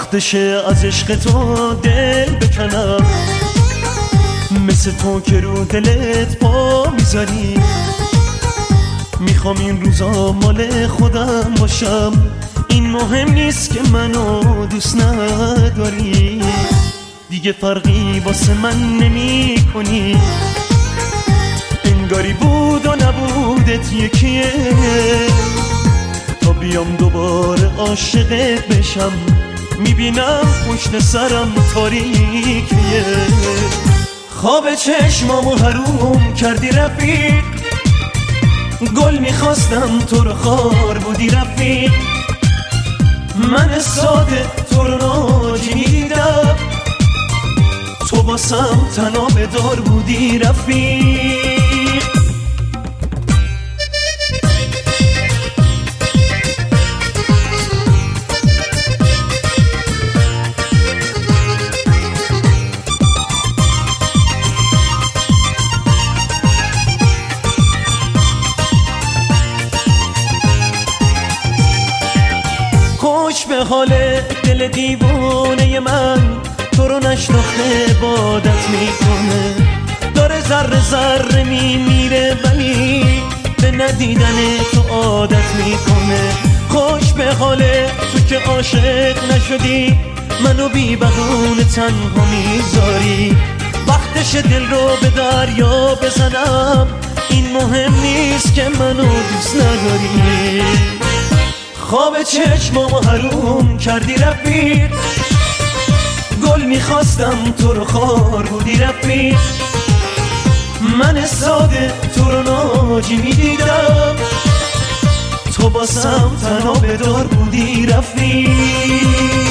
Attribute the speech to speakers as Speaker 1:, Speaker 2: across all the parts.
Speaker 1: وقتشه از عشق تو دل بکنم، مثل تو که رو دلت پا میذاری. میخوام این روزا مال خودم باشم، این مهم نیست که منو دوست نداری. دیگه فرقی واسه من نمی کنی، انگاری بود و نبودت یکیه. تا بیام دوباره عاشقت بشم، میبینم پشت سرم تاریکیه. خواب چشمامو حروم کردی رفیق، گل میخواستم تو رو خار بودی رفیق. من ساده تو رو ناجی میدیدم، تو باسم تنها به دار بودی رفیق. خوش به حال دل دیوانه من، تو رو نشناخته عبادت میکنه. داره ذره ذره میمیره ولی به ندیدن تو عادت میکنه. خوش به حال تو که عاشق نشدی، منو بی بهونه تنها میذاری. وقتش دل رو به دریا بزنم، این مهم نیست که منو دوست نداری. خواب چشمامو حروم کردی رفیق، گل میخواستم تو رو خار بودی رفیق. من ساده تو رو ناجی میدیدم، تو باسم تنها به دار بودی رفیق.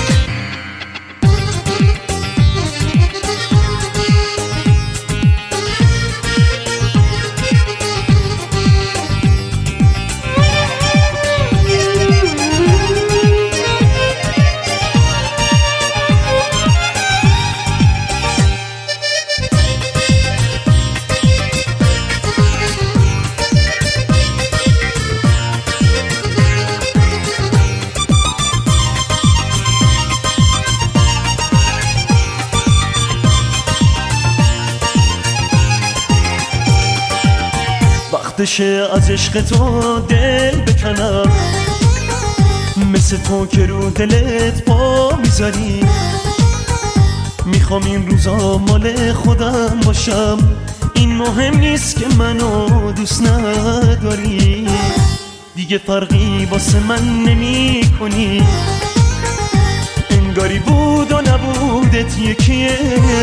Speaker 1: وقتشه از عشق تو دل بکنم، مثل تو که رو دلت پا میذاری. میخوام این روزا مال خودم باشم، این مهم نیست که منو دوست نداری. دیگه فرقی واسه من نمی کنی، انگاری بود و نبودت یکیه.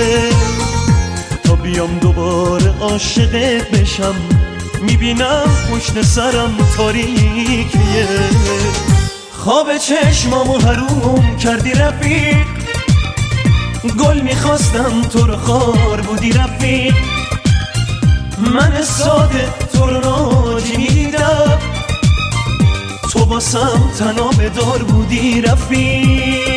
Speaker 1: تا بیام دوباره عاشقت بشم، میبینم پشت سرم تاریکیه. خواب چشمامو حروم کردی رفیق، گل میخواستم تو رو خار بودی رفیق. من ساده تو رو ناجی میدیدم، تو باسم تنها به دار بودی رفیق.